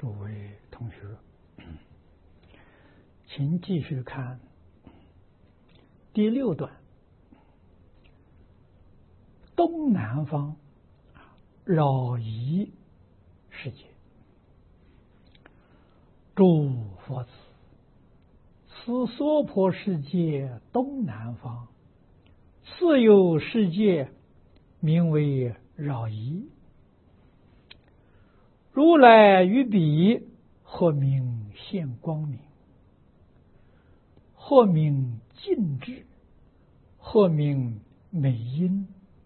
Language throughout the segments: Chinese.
诸位同学，请继续看第6段，东南方扰夷世界。诸佛子，此娑婆世界东南方，次有世界，名为扰夷。如来于彼，或名现光明，或名净智，或名美音，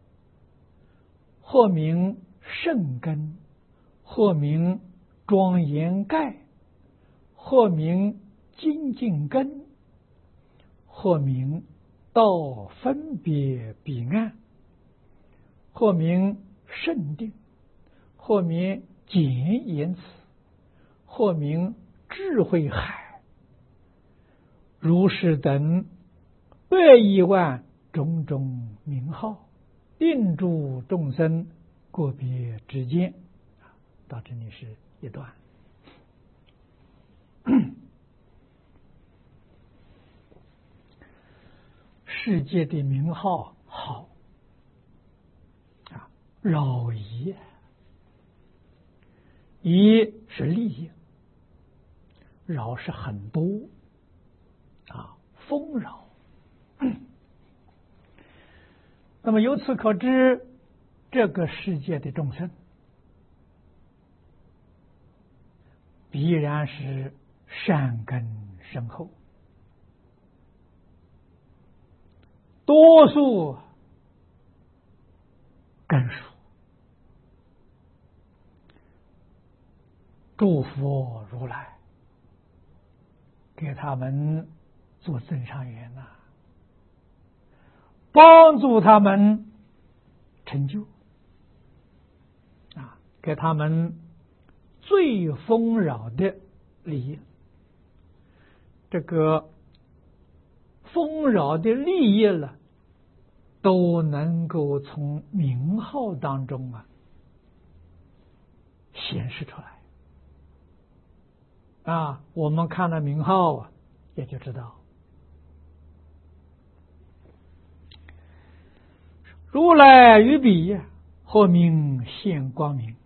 或名圣根，或名庄严盖，或名精进根，或名道分别彼岸，或名圣定，或名简言辞，或名智慧海，如是等100亿万种种名号，定诸众生个别之间。到这里是一段。世界的名号好扰夷，夷是利益，扰是很多丰饶。那么由此可知，这个世界的众生必然是善根深厚，多数根熟。诸佛如来给他们做增上缘帮助他们成就给他们最丰饶的利益。这个丰饶的利益了，都能够从名号当中显示出来我们看了名号也就知道。如来于彼，或名现光明。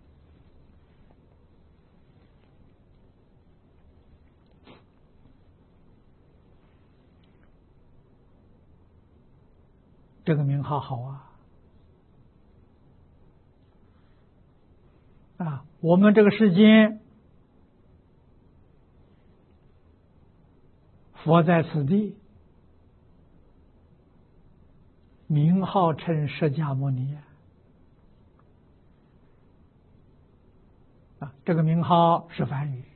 这个名号好我们这个世间佛在此地，名号称释迦牟尼这个名号是梵语，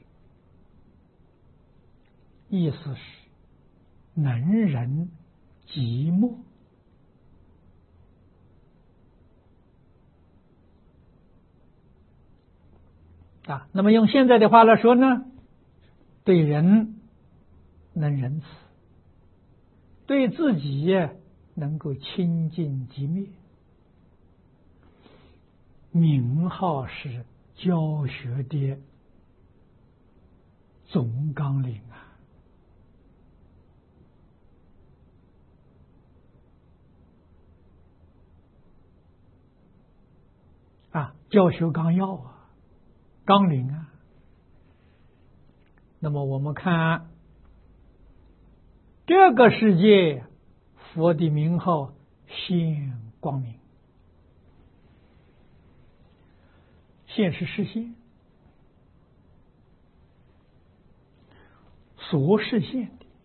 意思是能人寂寞。那么用现在的话来说呢，对人能仁慈，对自己能够清净寂灭。名号是教学的总纲领教学纲要纲领那么我们看这个世界，佛的名号现光明，现是示现，所示现的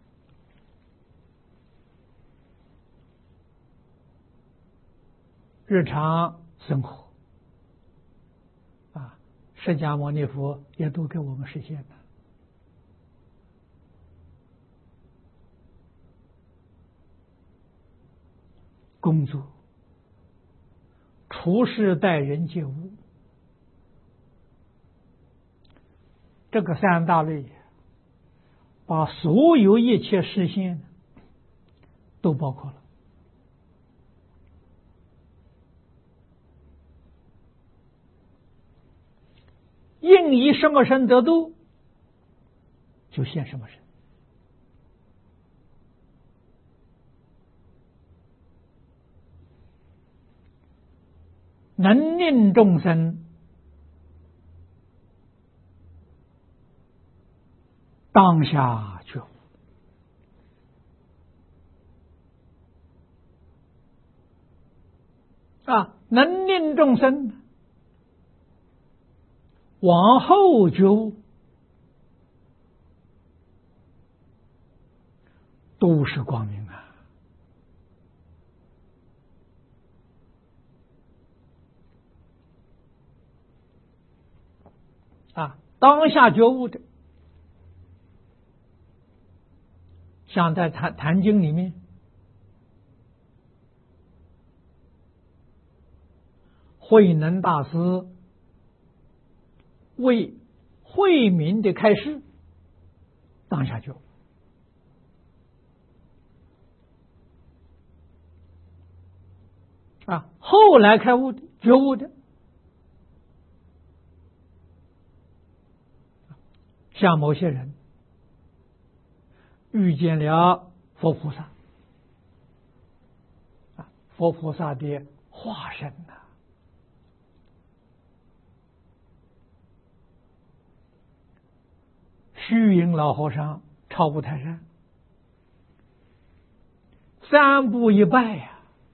日常生活释迦牟尼佛也都给我们实现了。工作、处事待人接物，这个3大类把所有一切实现都包括了。应应以什么身得度，就现什么身。能令众生当下觉悟，能令众生往后觉悟，都是光明当下觉悟的，像在坛经里面，慧能大师为慧明的开示，当下觉悟。后来开悟的觉悟的，像某些人遇见了佛菩萨，佛菩萨的化身虚云老和尚超五台山，三步一拜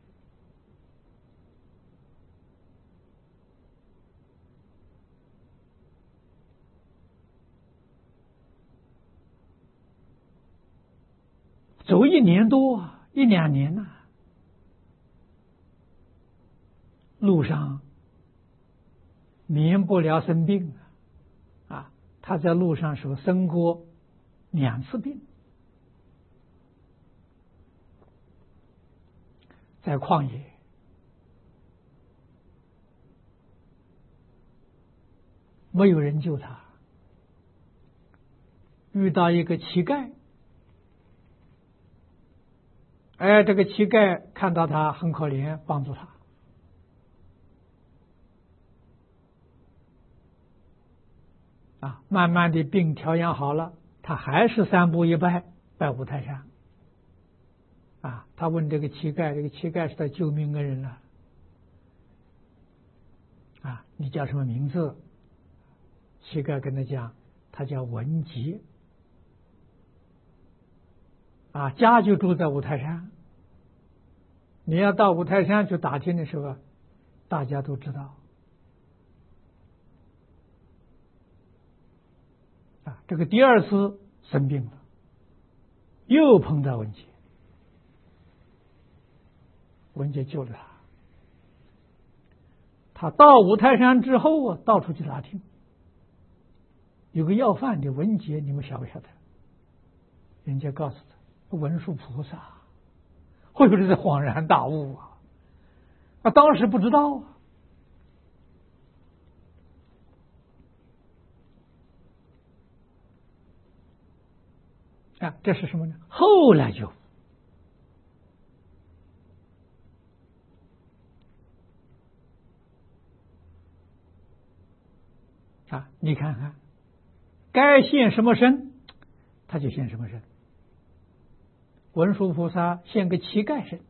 走1年多1-2年路上免不了生病他在路上是生过2次病，在旷野没有人救他，遇到一个乞丐，这个乞丐看到他很可怜，帮助他。慢慢的病调养好了，他还是三步一拜，拜五台山。他问这个乞丐，这个乞丐是他救命恩人了。你叫什么名字？乞丐跟他讲，他叫文杰。家就住在五台山。你要到五台山去打听的时候，大家都知道。这个第2次生病了，又碰到文杰，文杰救了他。他到五台山之后到处去打听，有个要饭的文杰，你们晓不晓得？人家告诉他，文殊菩萨。会不会是恍然大悟当时不知道这是什么呢？后来就你看看，该现什么身，他就现什么身。文殊菩萨现个乞丐身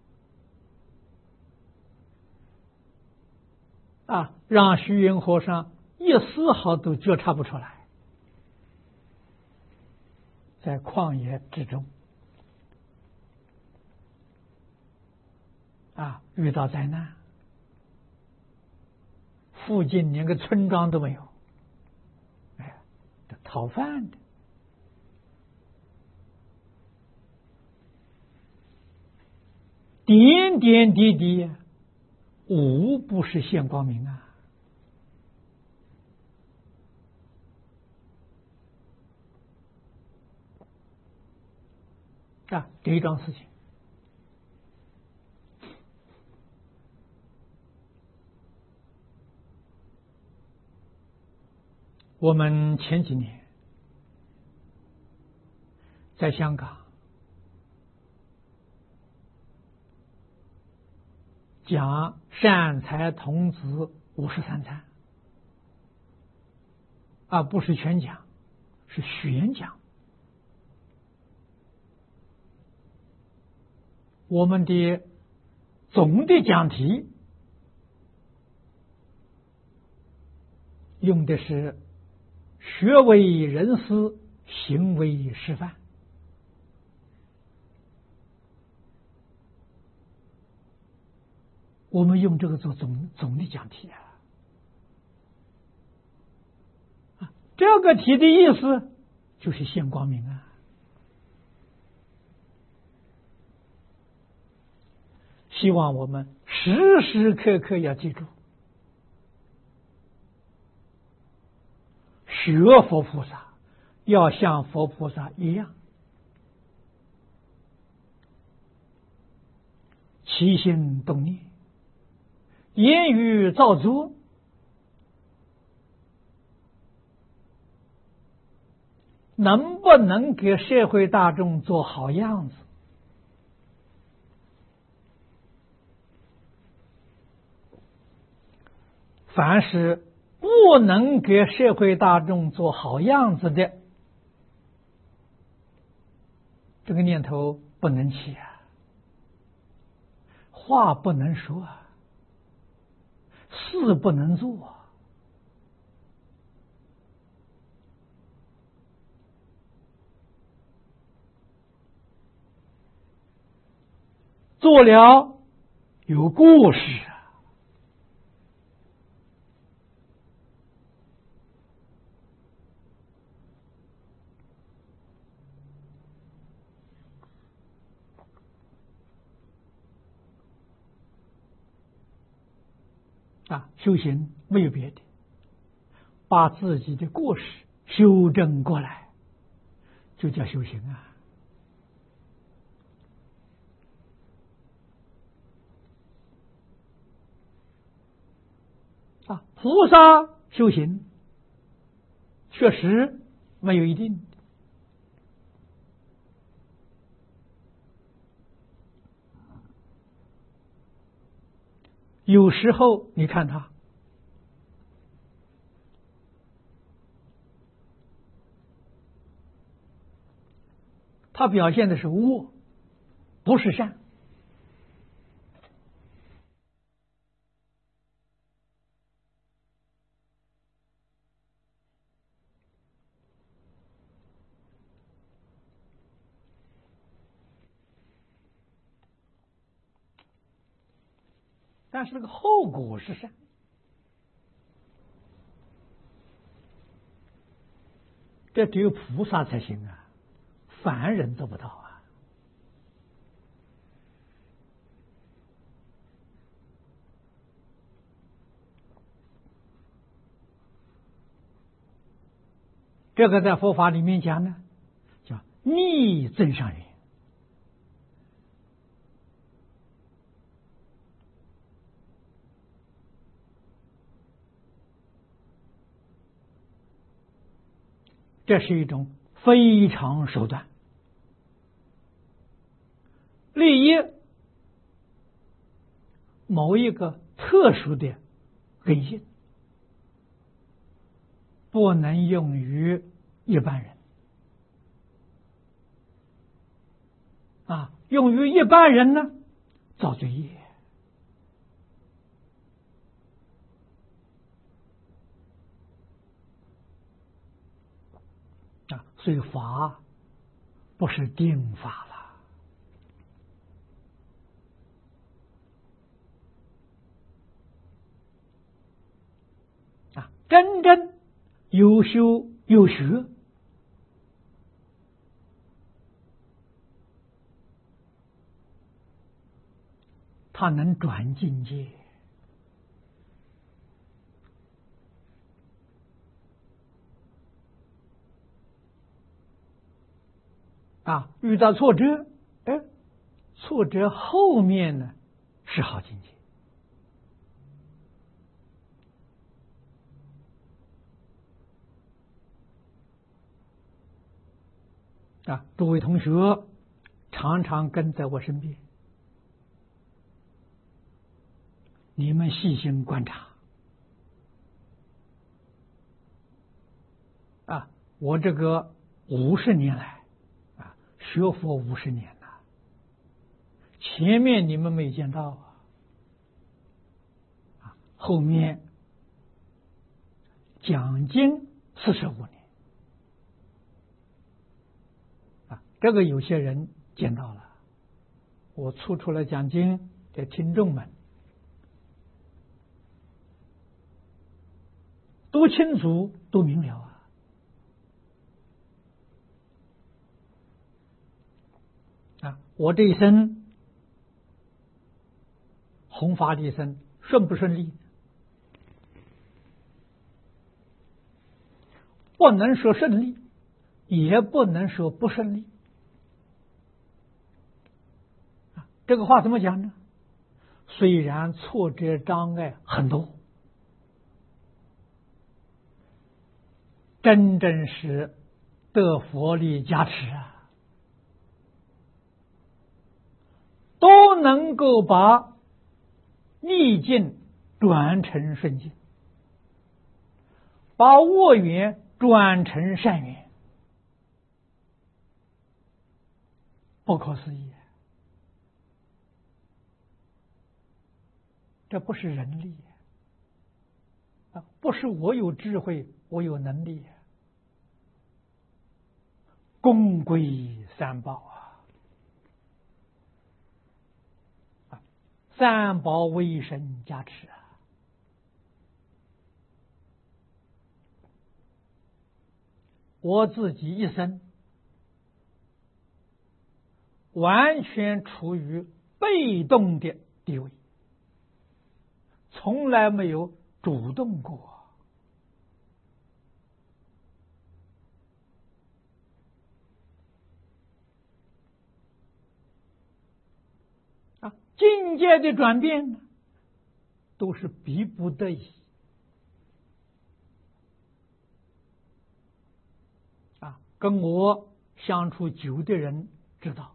让虚云和尚一丝毫都觉察不出来。在旷野之中遇到灾难，附近连个村庄都没有，讨饭的，点点滴滴无不是现光明这一桩事情，我们前几年在香港讲善财童子53参， 不是全讲，是选讲。我们的总的讲题用的是学为人师，行为示范。我们用这个做总的讲题这个题的意思就是现光明希望我们时时刻刻要记住，学佛菩萨要像佛菩萨一样，起心动念，言语造作，能不能给社会大众做好样子？凡是不能给社会大众做好样子的，这个念头不能起话不能说事不能做做了有故事修行没有别的，把自己的过失修正过来，就叫修行菩萨修行确实没有一定，有时候你看他表现的是恶，不是善。但是那个后果是善，这只有菩萨才行凡人做不到这个在佛法里面讲呢，叫逆增上缘。这是一种非常手段，利益某一个特殊的根性，不能用于一般人用于一般人呢，造罪业所以法不是定法了真正有修有学，他能转境界遇到挫折，挫折后面呢是好境界诸位同学常常跟在我身边，你们细心观察， 我这个50年来学佛50年了，前面你们没见到后面讲经45年这个有些人见到了。我出来讲经的听众们都清楚都明了我这一生弘法的一生顺不顺利？不能说顺利，也不能说不顺利。这个话怎么讲呢？虽然挫折障碍很多，真正是得佛力加持都能够把逆境转成顺境，把恶缘转成善缘，不可思议。这不是人力不是我有智慧，我有能力功归三宝三宝为神加持我自己一生完全处于被动的地位，从来没有主动过境界的转变呢，都是逼不得已跟我相处久的人知道，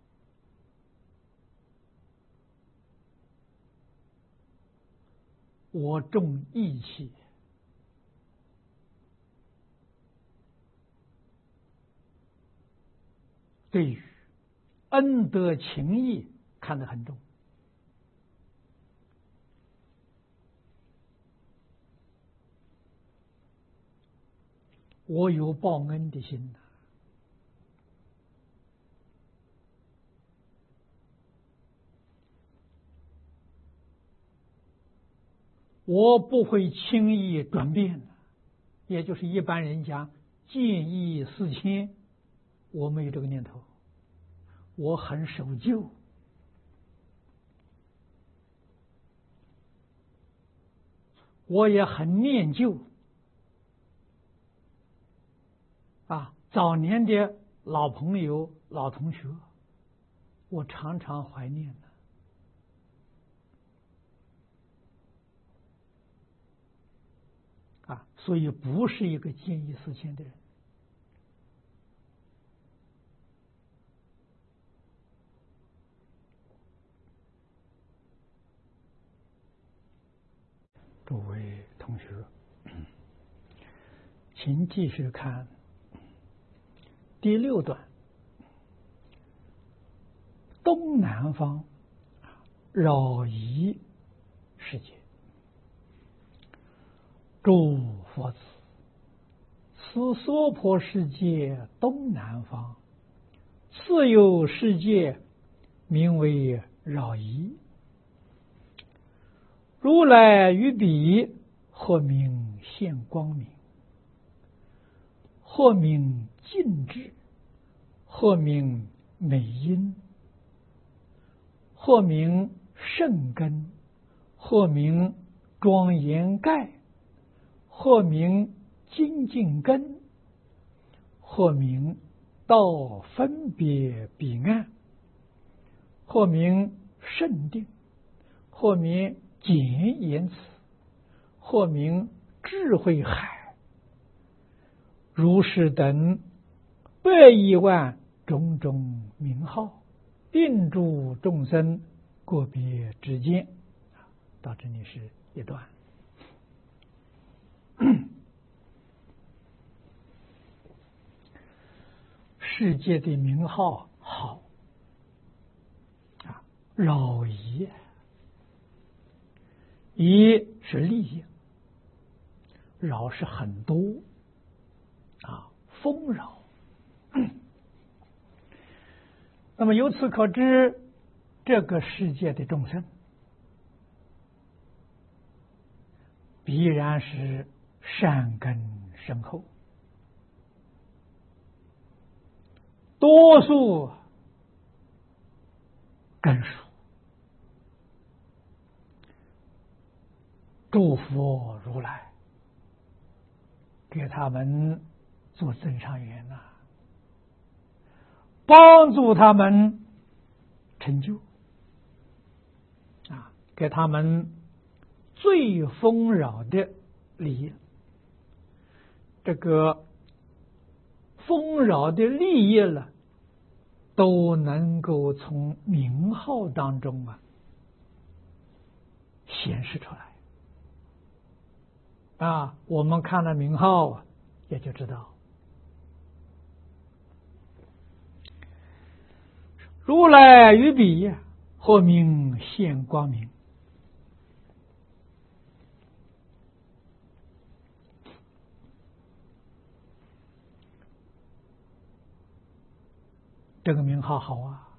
我重义气，对于恩德情义看得很重。我有报恩的心我不会轻易转变也就是一般人讲见异思迁，我没有这个念头，我很守旧我也很念旧早年的老朋友老同学我常常怀念所以不是一个见异思迁的人。诸位同学，请继续看第6段，东南方扰夷世界。诸佛子，此娑婆世界东南方，次有世界，名为扰夷。如来于彼，或名现光明，或名净智，或名美音，或名圣根，或名庄严盖，或名精进根，或名道分别彼岸，或名圣定，或名简言辞，或名智慧海，如是等100亿万种种名号，并诸众生个别之见。到这里是一段。 世界的名号好啊，扰夷，夷是利益，扰是很多啊，丰饶。那么由此可知，这个世界的众生必然是善根深厚，多数根熟。诸佛如来给他们做增上缘呐，帮助他们成就啊，给他们最丰饶的利益。这个丰饶的利益了，都能够从名号当中显示出来啊。我们看了名号也就知道，如来于彼，或名现光明。这个名号好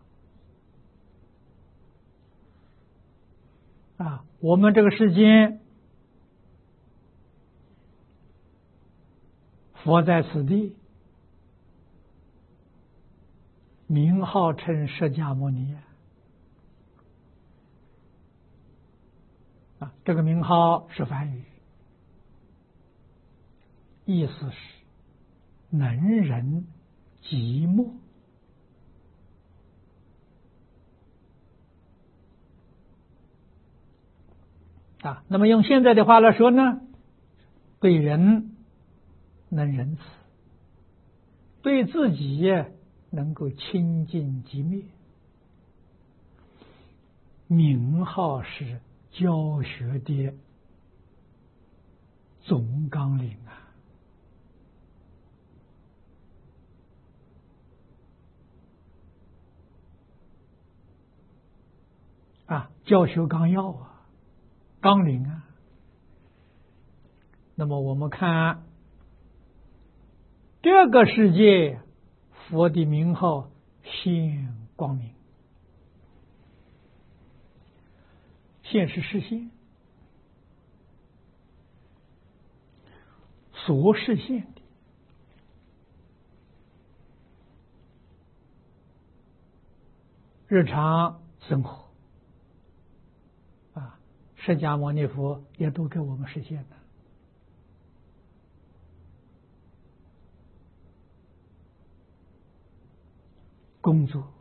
啊！我们这个世间，佛在此地，名号称释迦牟尼啊，这个名号是梵语，意思是能人寂寞。啊，那么用现在的话来说呢，对人能仁慈，对自己能够清净寂灭。名号是教学的总纲领啊，教学纲要纲领那么我们看这个世界，佛的名号现光明，现是示现，所示现的日常生活释迦牟尼佛也都给我们实现了。工作、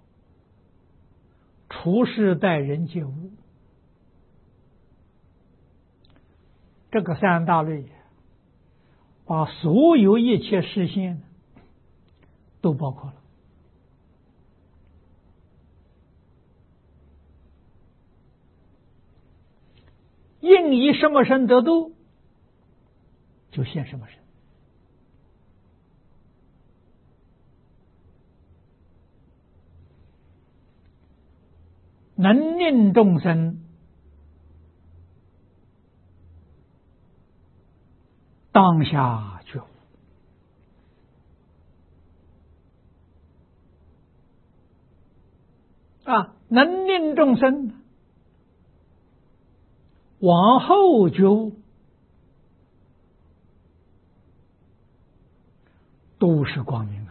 处事待人接物，这个三大类把所有一切实现都包括了。应以什么身得度，就现什么身。能令众生当下觉悟能令众生往后觉悟，都是光明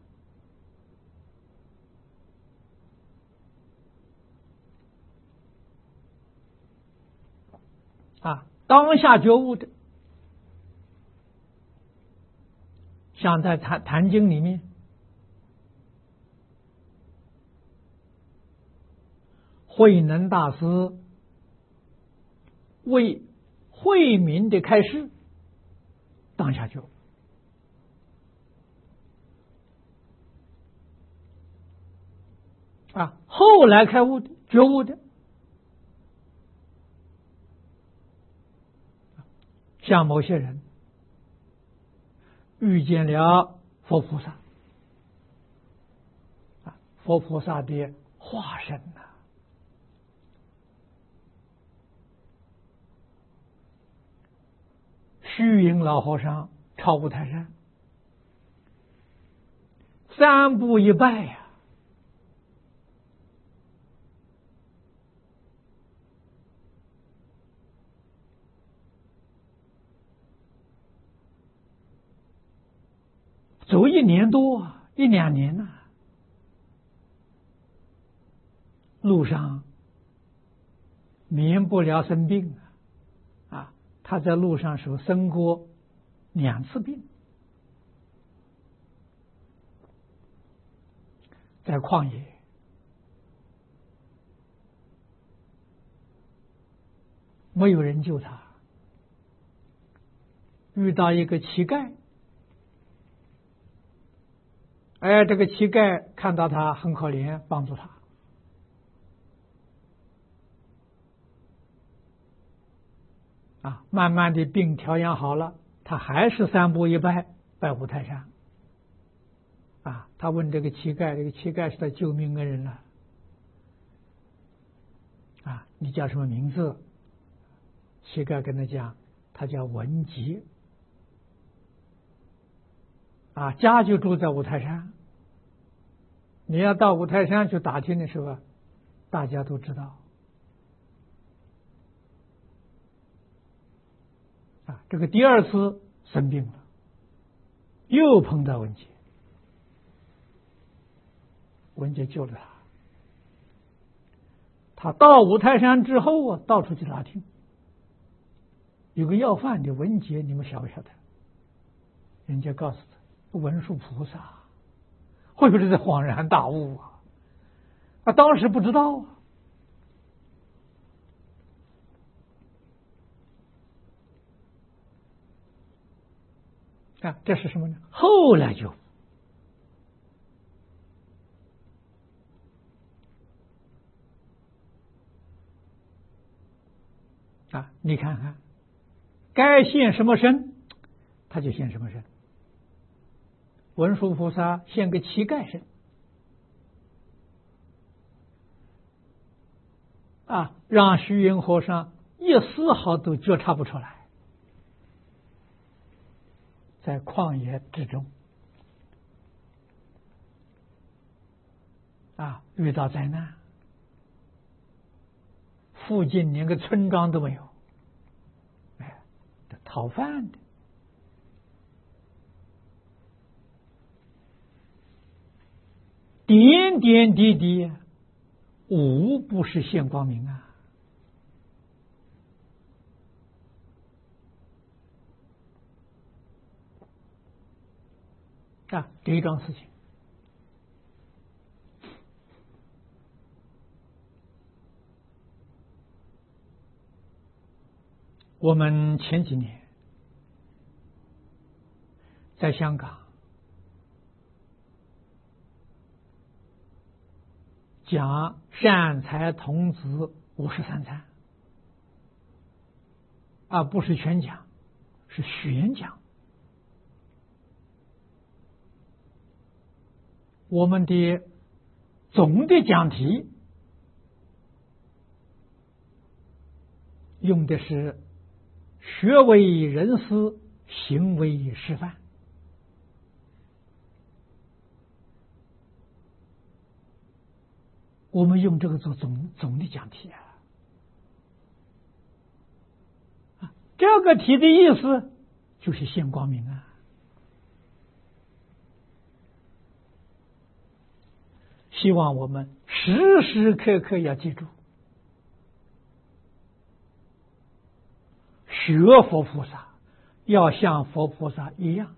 当下觉悟的，像在坛经里面，慧能大师为慧明的开示，当下觉悟后来开悟的觉悟的，像某些人遇见了佛菩萨， 佛菩萨的化身呐。虚云老和尚朝五台山3步一拜呀，走1年多1、2年呐，路上免不了生病啊！他在路上时候生过2次病，在旷野没有人救他，遇到一个乞丐，这个乞丐看到他很可怜，帮助他。慢慢的病调养好了，他还是3步一拜，拜五台山。他问这个乞丐，这个乞丐是他救命恩人了。你叫什么名字？乞丐跟他讲，他叫文杰。家就住在五台山。你要到五台山去打听的时候，大家都知道。这个第2次生病了，又碰到文杰，文杰救了他。他到五台山之后到处去打听，有个要饭的文杰，你们晓不晓得？人家告诉他，文殊菩萨。会不会是恍然大悟当时不知道这是什么呢？后来就你看看，该现什么身，他就现什么身。文殊菩萨现个乞丐身让虚云和尚一丝毫都觉察不出来，在旷野之中遇到灾难，附近连个村庄都没有，讨饭的。点点滴滴无不是现光明这一桩事情，我们前几年在香港讲善财童子53参不是全讲，是选讲。我们的总的讲题用的是学为人师，行为示范。我们用这个做总的讲题这个题的意思就是现光明希望我们时时刻刻要记住，学佛菩萨要像佛菩萨一样，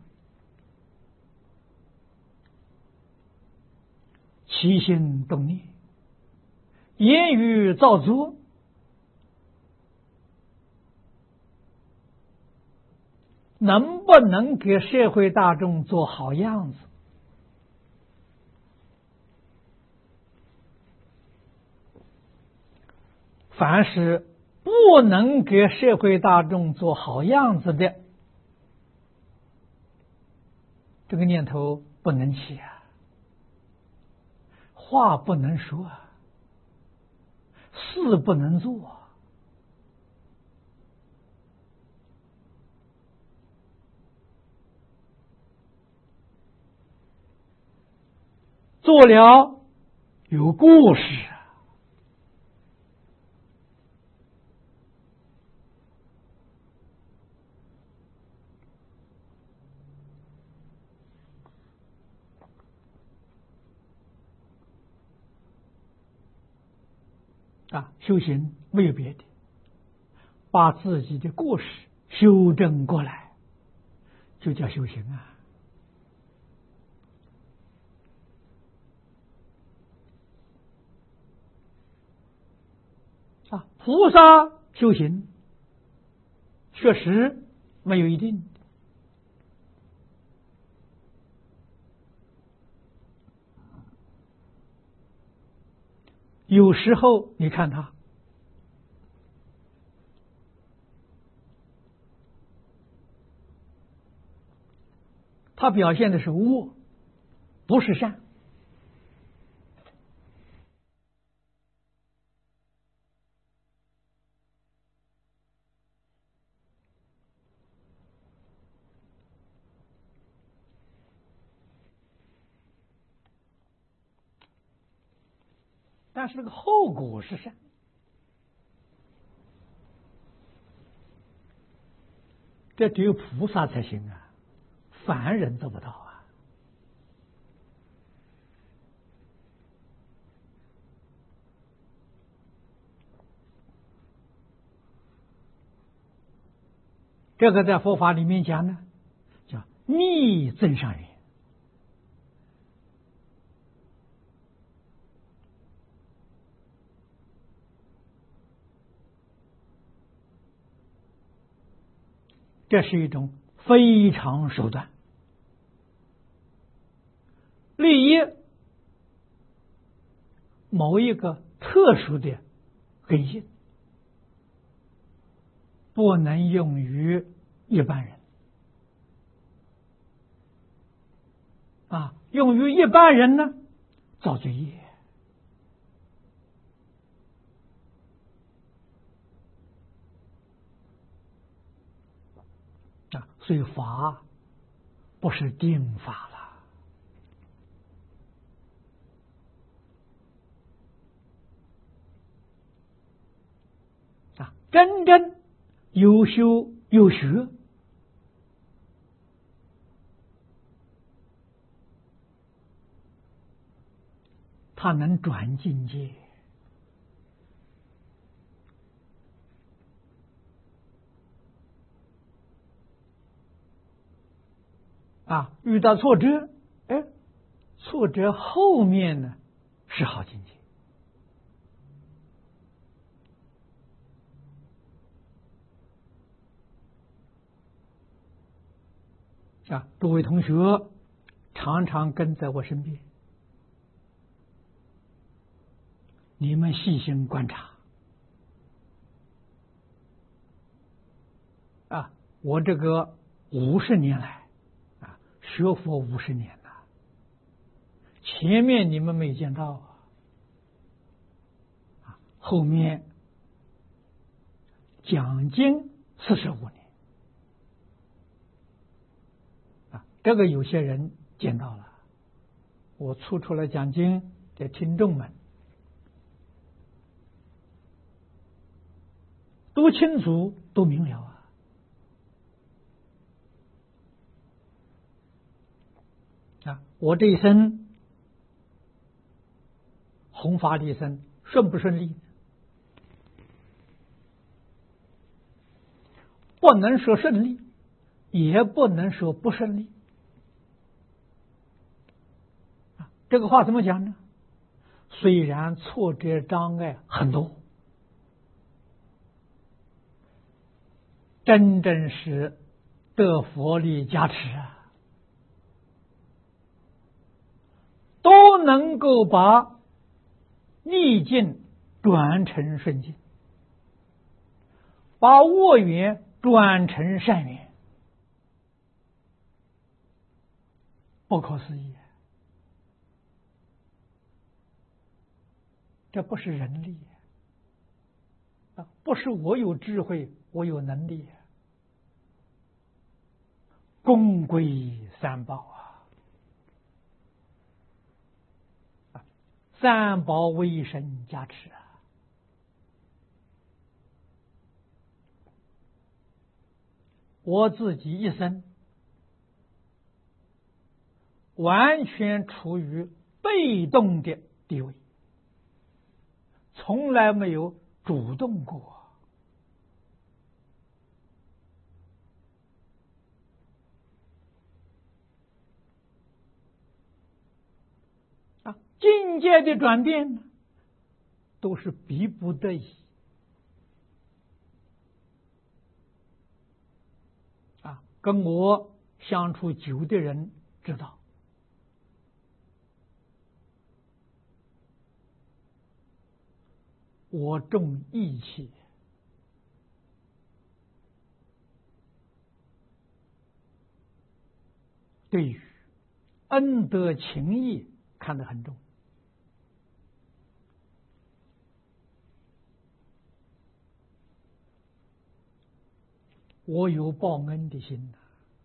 起心动念，言语造作，能不能给社会大众做好样子？凡是不能给社会大众做好样子的，这个念头不能起话不能说，事不能做。做了有故事修行没有别的，把自己的过失修正过来，就叫修行菩萨修行确实没有一定，有时候你看他表现的是恶，不是善。但是这个后果是善，这只有菩萨才行凡人做不到这个在佛法里面讲呢，叫逆增上缘。这是一种非常手段，利益某一个特殊的根性，不能用于一般人用于一般人呢，造罪业所以法不是定法了真正有修有学，他能转境界遇到挫折，挫折后面呢是好境界诸位同学常常跟在我身边，你们细心观察我这个50年来学佛50年了，前面你们没见到后面讲经45年这个有些人见到了，我出来讲经的听众们都清楚都明了我这一生弘法利生顺不顺利？不能说顺利，也不能说不顺利这个话怎么讲呢？虽然挫折障碍很多，真正是得佛力加持都能够把逆境转成顺境，把恶缘转成善缘，不可思议这不是人力啊，不是我有智慧，我有能力，功归三宝啊，三宝为神加持啊。我自己一生完全处于被动的地位，从来没有主动过啊。境界的转变呢，都是逼不得已啊。跟我相处久的人知道，我重义气，对于恩德情义看得很重。我有报恩的心，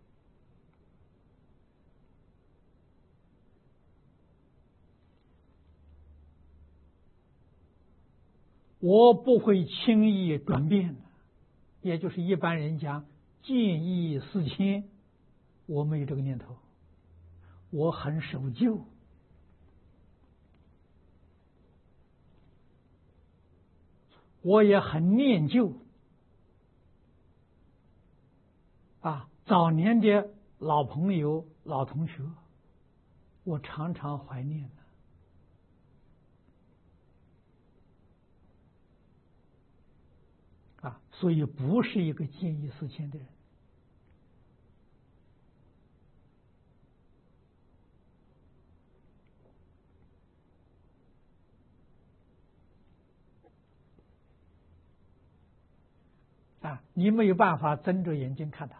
我不会轻易转变，也就是一般人讲见异思迁，我没有这个念头，我很守旧，我也很念旧啊。早年的老朋友、老同学，我常常怀念的啊，所以不是一个见异思迁的人啊。你没有办法睁着眼睛看他。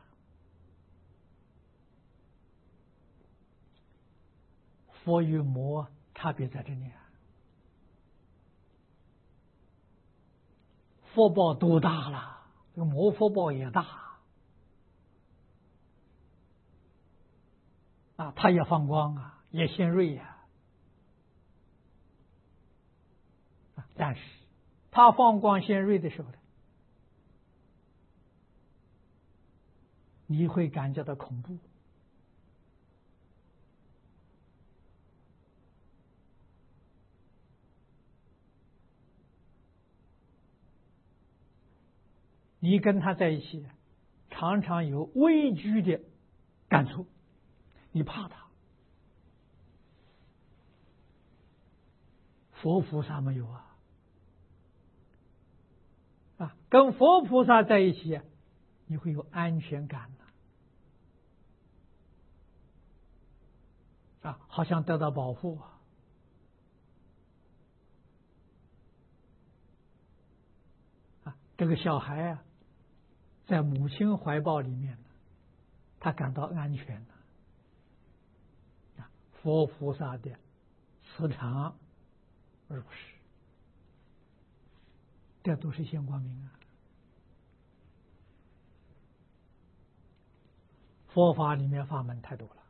佛与魔差别在这里啊，佛报多大了，这个魔佛报也大啊，他也放光啊，也显锐呀但是他放光显锐的时候呢，你会感觉到恐怖你跟他在一起，常常有畏惧的感触，你怕他。佛菩萨没有啊，跟佛菩萨在一起，你会有安全感啊，好像得到保护啊。这个小孩啊，在母亲怀抱里面，他感到安全啊。佛菩萨的磁场如是，这都是现光明啊。佛法里面法门太多了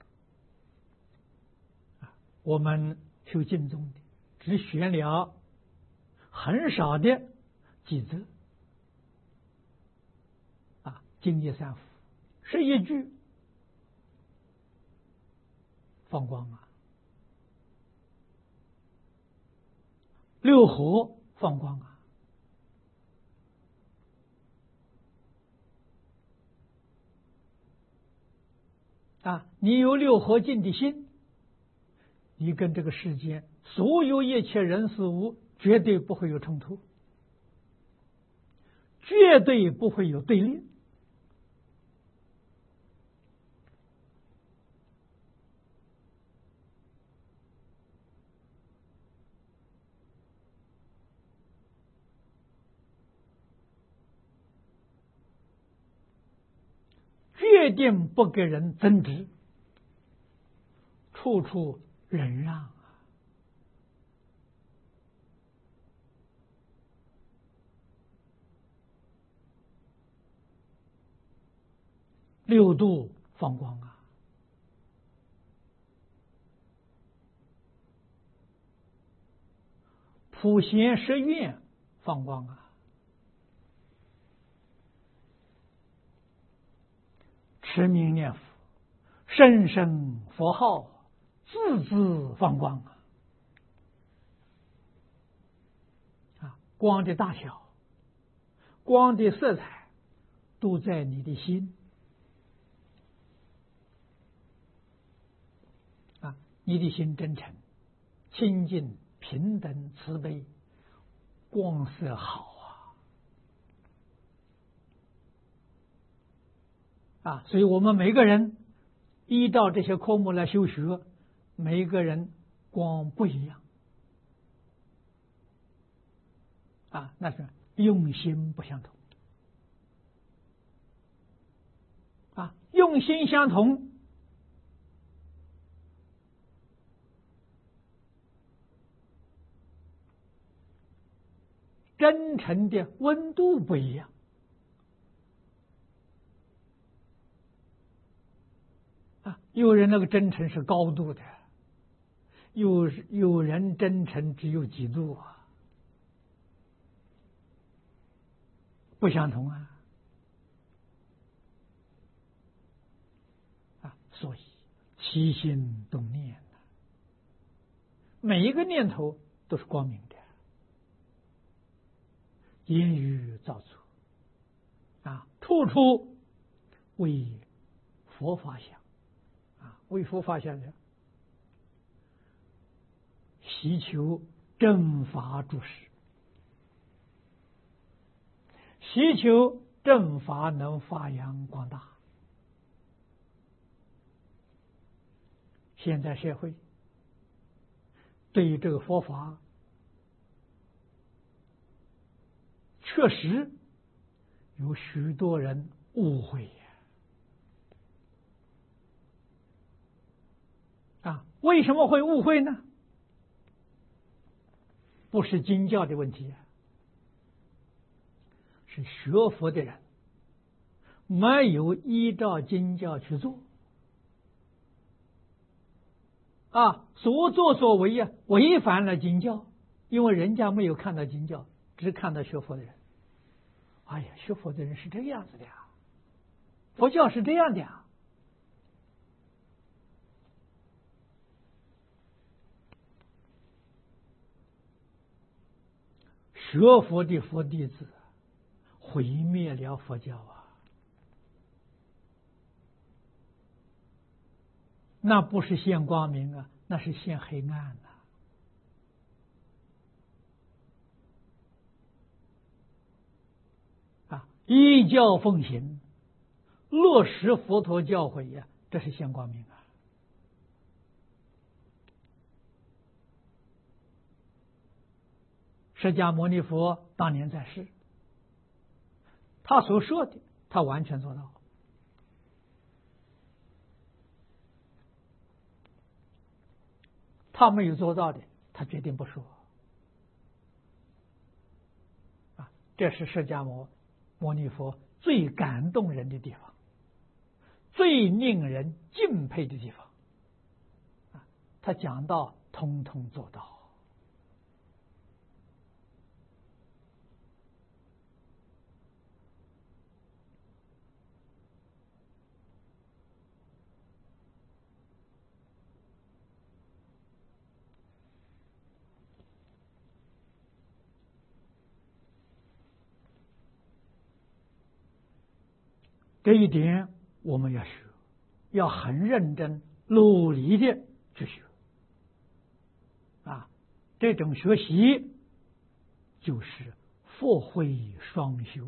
啊，我们修净宗的只选了很少的几则啊，净业三福是一句放光啊，六合放光啊，你有六合敬的心，你跟这个世间所有一切人事物绝对不会有冲突，绝对不会有对立。决定不给人争执，处处忍让六度放光啊，普贤十愿放光啊，持名念佛，声声佛号，字字放光啊！光的大小，光的色彩，都在你的心啊！你的心真诚、清净、平等、慈悲，光色好啊！所以我们每个人依照这些科目来修学，每一个人光不一样啊，那是用心不相同啊，用心相同，真诚的温度不一样啊，有人那个真诚是高度的，有人真诚只有几度啊，不相同啊。所以起心动念，每一个念头都是光明的，言语造作啊，处处为佛法想啊，为佛法想的，希求正法住世，希求正法能发扬光大。现在社会对于这个佛法确实有许多人误会啊！为什么会误会呢？不是经教的问题，是学佛的人没有依照经教去做啊，所作所为啊，违反了经教，因为人家没有看到经教，只看到学佛的人。哎呀，学佛的人是这个样子的呀，佛教是这样的呀。学佛的佛弟子毁灭了佛教啊，那不是现光明啊，那是现黑暗啊！依教奉行，落实佛陀教诲呀，这是现光明啊！释迦牟尼佛当年在世，他所说的，他完全做到。他没有做到的，他决定不说啊！这是释迦牟尼佛最感动人的地方，最令人敬佩的地方啊！他讲到，通通做到。这一点我们要学，要很认真努力的去学啊！这种学习就是佛慧双修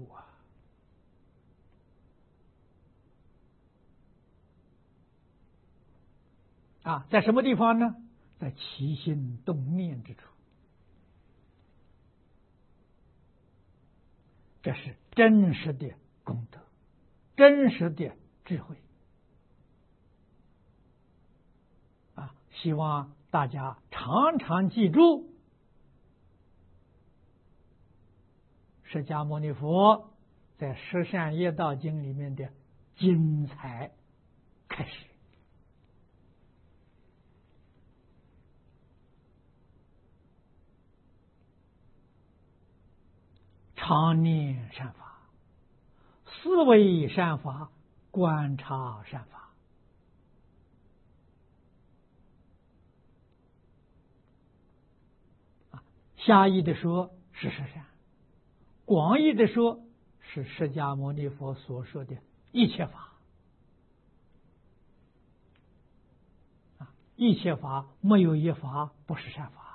啊！在什么地方呢？在起心动念之处，这是真实的功德，真实的智慧啊！希望大家常常记住释迦牟尼佛在《十善业道经》里面的精彩开始。常念善法，思维善法，观察善法。狭义的说是十善，广义的说是释迦牟尼佛所说的一切法。一切法没有一法不是善法。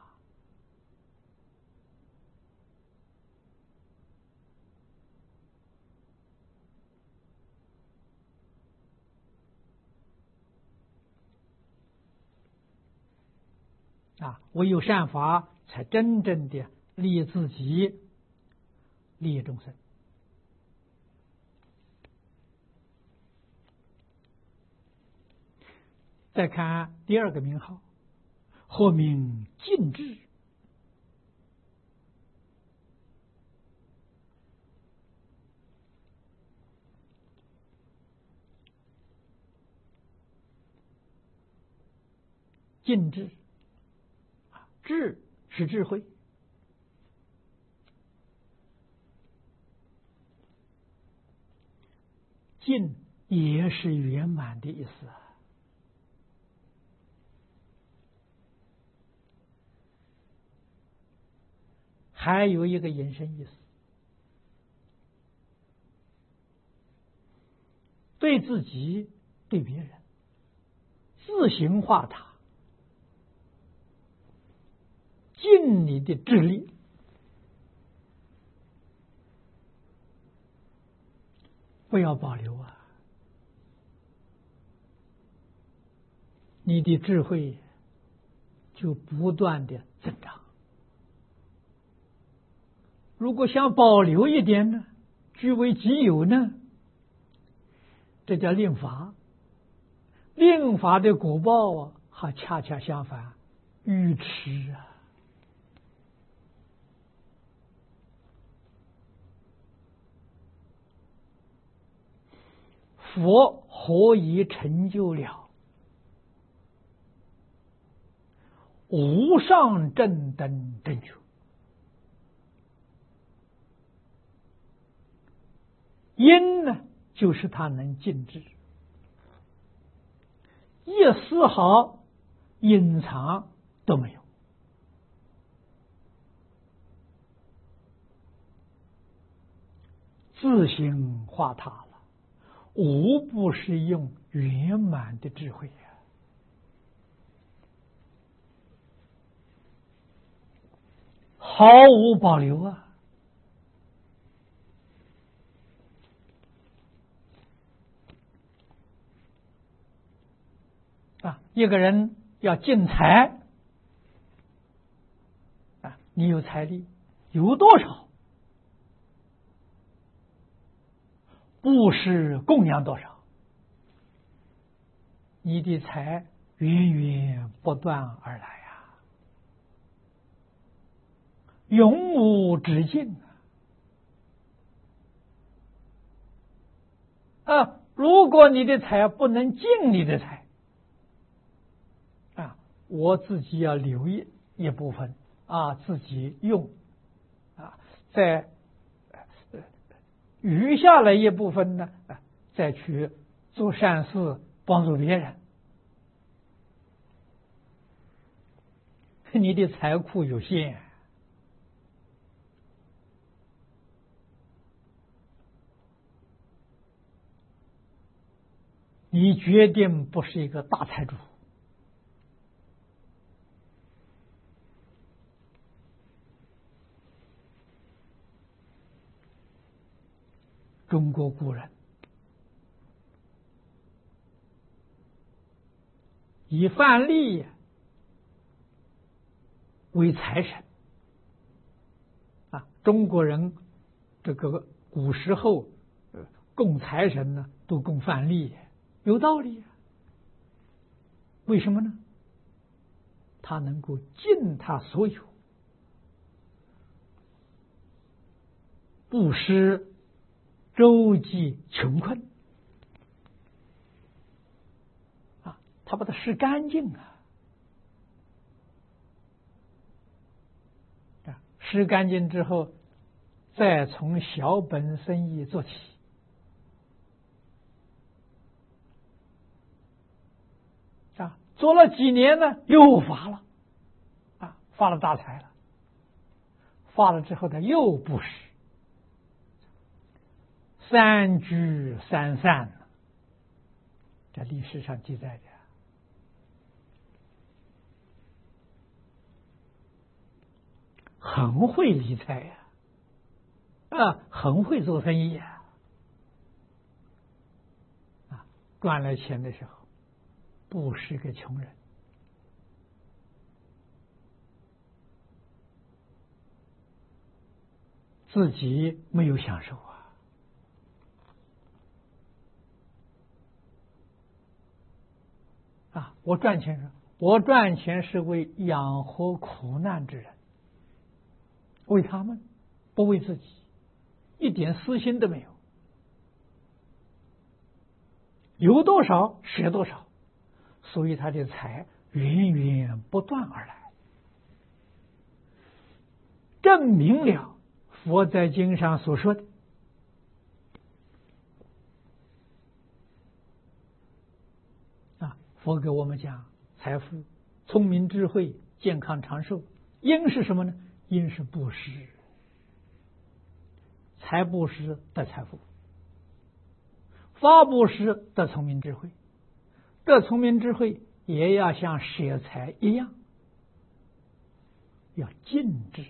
唯有善法才真正的利自己，利众生。再看第二个名号，或名尽智。尽智，智是智慧，尽也是圆满的意思。还有一个引申意思，对自己对别人自行化他，尽你的智力，不要保留啊！你的智慧就不断的增长。如果想保留一点呢，据为己有呢，这叫令法。令法的果报啊，还恰恰相反，愚痴啊！佛何以成就了无上正等正觉？因呢，就是他能尽智，一丝毫隐藏都没有。自行化他了，无不是用圆满的智慧呀，毫无保留啊！一个人要尽财你有财力，有多少，布施供养多少，你的财源源不断而来啊，永无止境啊！如果你的财不能尽你的财我自己要留一部分自己用再余下来一部分呢再去做善事，帮助别人。你的财库有限，你决定不是一个大财主。中国古人以范蠡为财神中国人这个古时候供财神呢，都供范蠡，有道理为什么呢？他能够尽他所有，布施周济穷困他把它拭干净啊，拭干净之后，再从小本生意做起。做了几年呢，又发了，发了大财了。发了之后，他又布施，三聚三散，这历史上记载的。很会理财呀，很会做生意呀，赚了钱的时候，布施给穷人，自己没有享受我赚钱是为养活苦难之人，为他们，不为自己，一点私心都没有，有多少舍多少，所以他的财源源不断而来，证明了佛在经上所说的佛给我们讲财富、聪明、智慧、健康、长寿，因是什么呢？因是布施，财布施得财富，法布施得聪明智慧，得聪明智慧也要像舍财一样，要禁止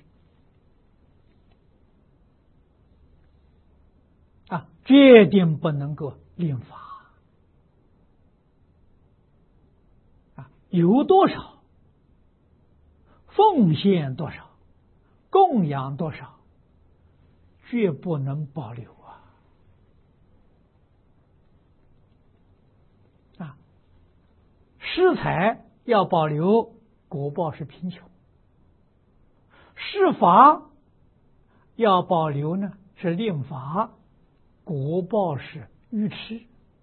决定不能够令法。有多少奉献多少，供养多少，绝不能保留施财要保留，果报是贫穷；施法要保留呢，是令法，果报是愚痴。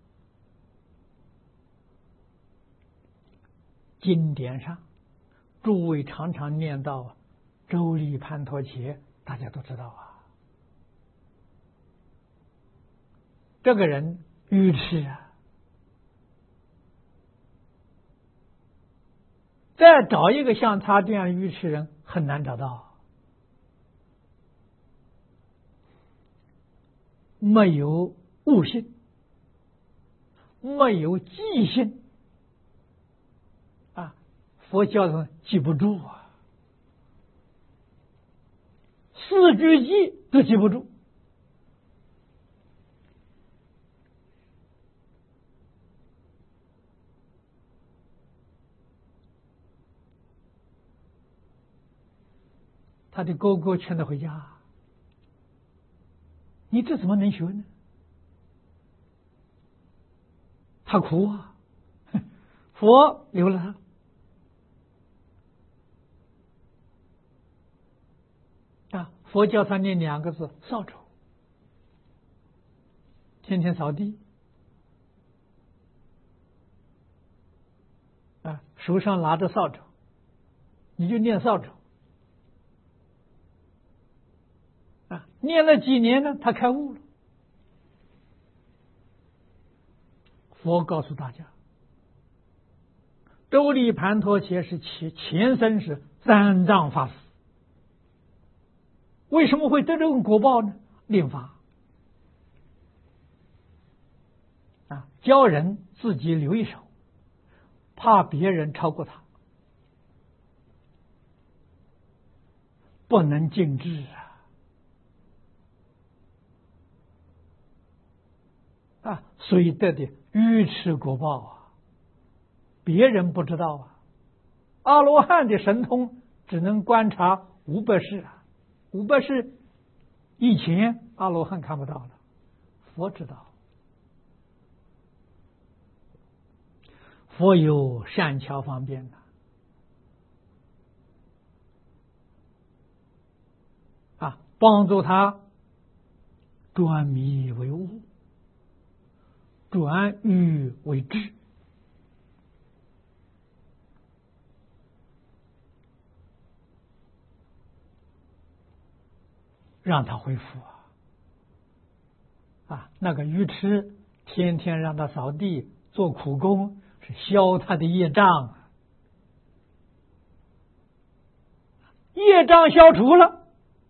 经典上，诸位常常念到周利盘陀伽，大家都知道这个人愚痴再找一个像他这样愚痴人很难找到，没有悟性，没有记性。佛教上记不住四句偈都记不住，他的哥哥劝他回家，你这怎么能学呢？他哭佛留了他。佛教他念2个字扫帚，天天扫地手上拿着扫帚，你就念扫帚念了几年呢，他开悟了。佛告诉大家，周利盘陀伽是前生是三藏法师，为什么会得这种果报呢？令法教人自己留一手，怕别人超过他，不能尽智所以得的愚痴果报别人不知道阿罗汉的神通只能观察500世500世以前阿罗汉看不到了，佛知道。佛有善巧方便帮助他转迷为悟，转愚为智让他恢复那个愚痴天天让他扫地做苦工，是消他的业障业障消除了，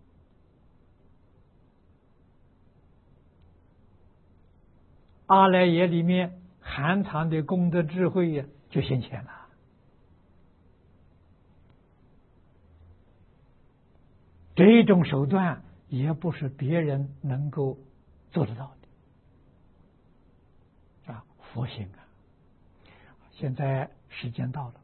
阿赖耶里面含藏的功德智慧就现前了。这种手段也不是别人能够做得到的佛性现在时间到了。